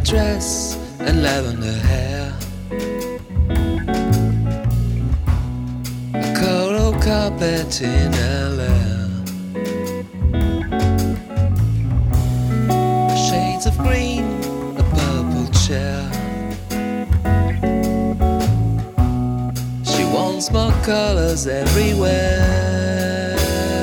dress and lavender hair, a coral carpet in her lair, shades of green, a purple chair. She wants more colors everywhere,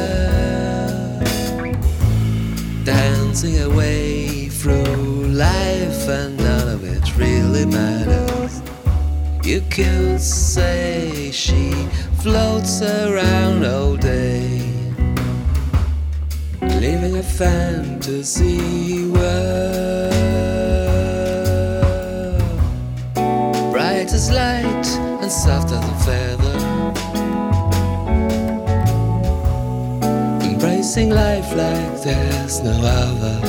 dancing away through life, and none of it really matters. You could say she floats around all day, living a fantasy world, bright as light and soft as a feather, embracing life like there's no other.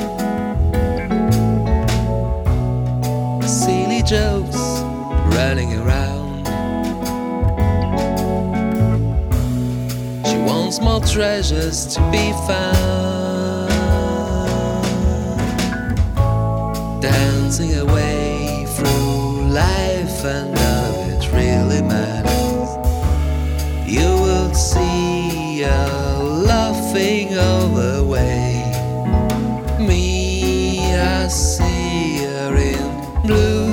Silly jokes running around, she wants more treasures to be found, dancing away through life, and none of it really matters. You will see her laughing all the way. Me, I see her in blue.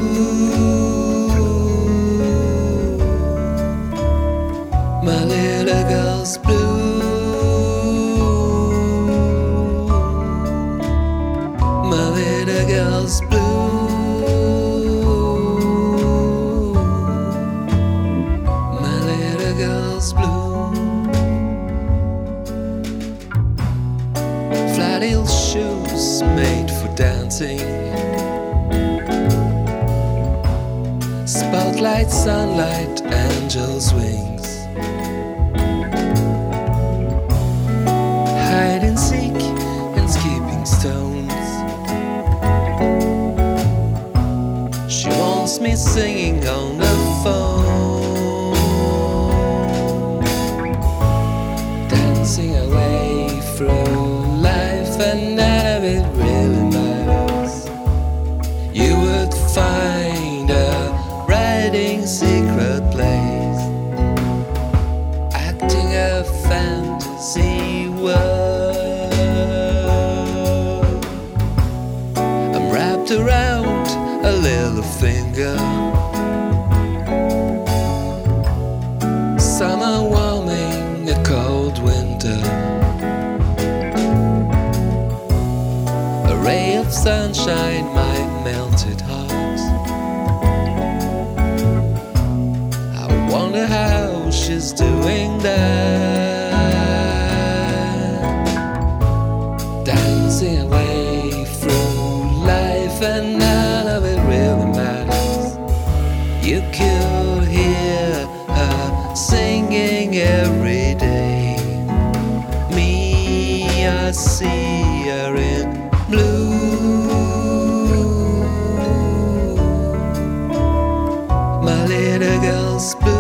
My little girl's blue. My little girl's blue. My little girl's blue. Flat heel shoes made for dancing, spotlight, sunlight, angel's wings, hide and seek and skipping stones. She wants me singing on the phone, dancing away through life, and none of it really matters. You would find a hiding secret place, acting a fantasy world. I'm wrapped around a little finger, summer warming a cold winter, a ray of sunshine my melted heart. Wonder how she's doing that, dancing away through life, and none of it really matters. You could hear her singing every day. Me, I see her in blue. My little girl's blue.